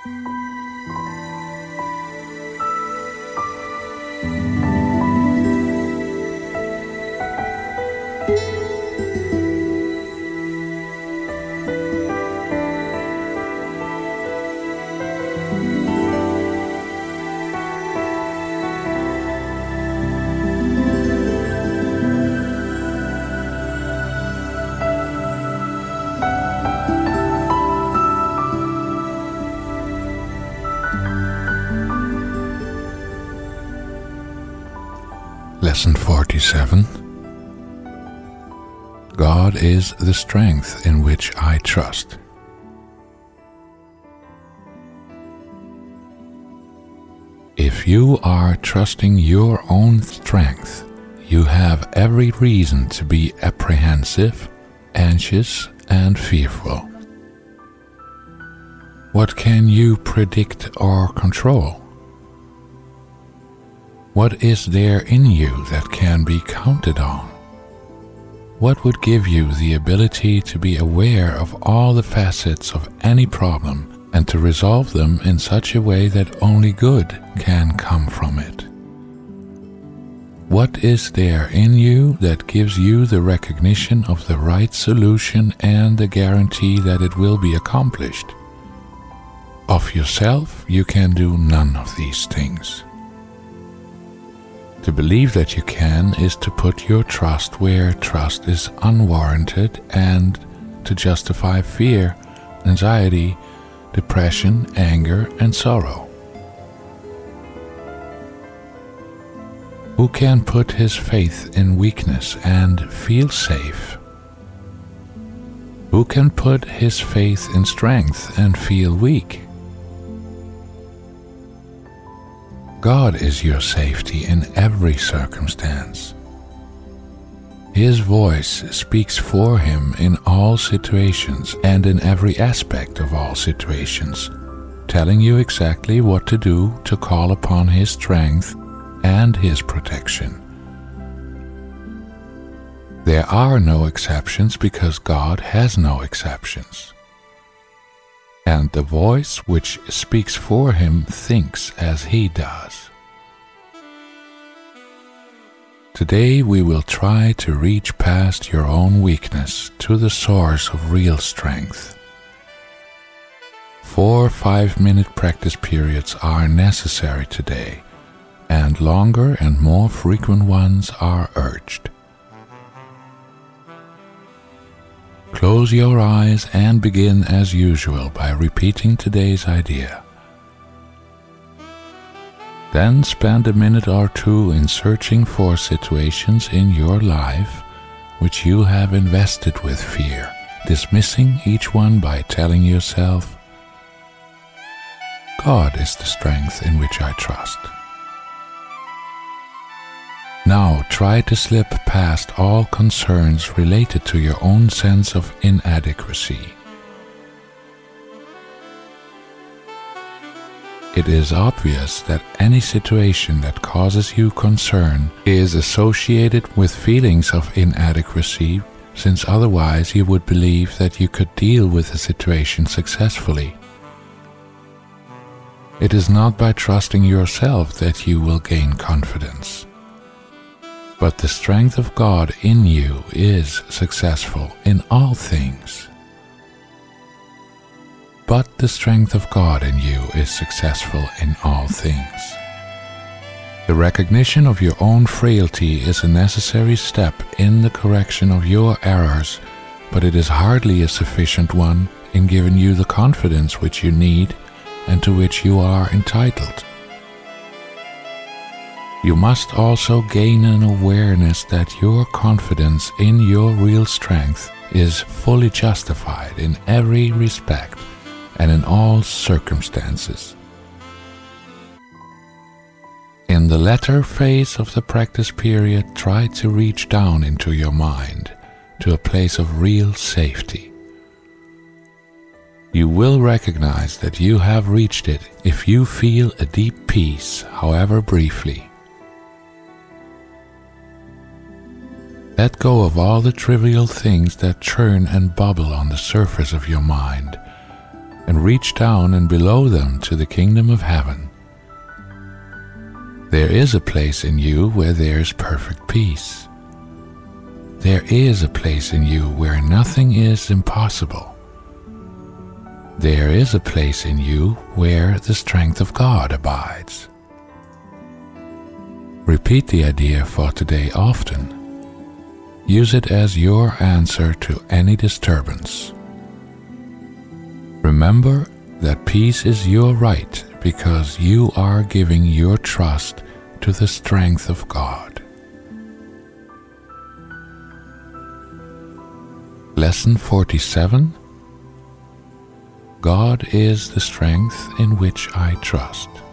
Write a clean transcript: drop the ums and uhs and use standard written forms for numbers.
Lesson 47. God is the strength in which I trust. If you are trusting your own strength, you have every reason to be apprehensive, anxious, and fearful. What can you predict or control? What is there in you that can be counted on? What would give you the ability to be aware of all the facets of any problem and to resolve them in such a way that only good can come from it? What is there in you that gives you the recognition of the right solution and the guarantee that it will be accomplished? Of yourself, you can do none of these things. To believe that you can is to put your trust where trust is unwarranted and to justify fear, anxiety, depression, anger, and sorrow. Who can put his faith in weakness and feel safe? Who can put his faith in strength and feel weak? God is your safety in every circumstance. His voice speaks for him in all situations and in every aspect of all situations, telling you exactly what to do to call upon his strength and his protection. There are no exceptions because God has no exceptions. And the voice which speaks for him thinks as he does. Today we will try to reach past your own weakness to the source of real strength. 4 5-minute practice periods are necessary today, and longer and more frequent ones are urged. Close your eyes and begin as usual by repeating today's idea. Then spend a minute or two in searching for situations in your life which you have invested with fear, dismissing each one by telling yourself, God is the strength in which I trust. Now try to slip past all concerns related to your own sense of inadequacy. It is obvious that any situation that causes you concern is associated with feelings of inadequacy, since otherwise you would believe that you could deal with the situation successfully. It is not by trusting yourself that you will gain confidence. But the strength of God in you is successful in all things. But the strength of God in you is successful in all things. The recognition of your own frailty is a necessary step in the correction of your errors, but it is hardly a sufficient one in giving you the confidence which you need and to which you are entitled. You must also gain an awareness that your confidence in your real strength is fully justified in every respect and in all circumstances. In the latter phase of the practice period, try to reach down into your mind to a place of real safety. You will recognize that you have reached it if you feel a deep peace, however briefly. Let go of all the trivial things that churn and bubble on the surface of your mind, and reach down and below them to the kingdom of heaven. There is a place in you where there is perfect peace. There is a place in you where nothing is impossible. There is a place in you where the strength of God abides. Repeat the idea for today often. Use it as your answer to any disturbance. Remember that peace is your right because you are giving your trust to the strength of God. Lesson 47. God is the strength in which I trust.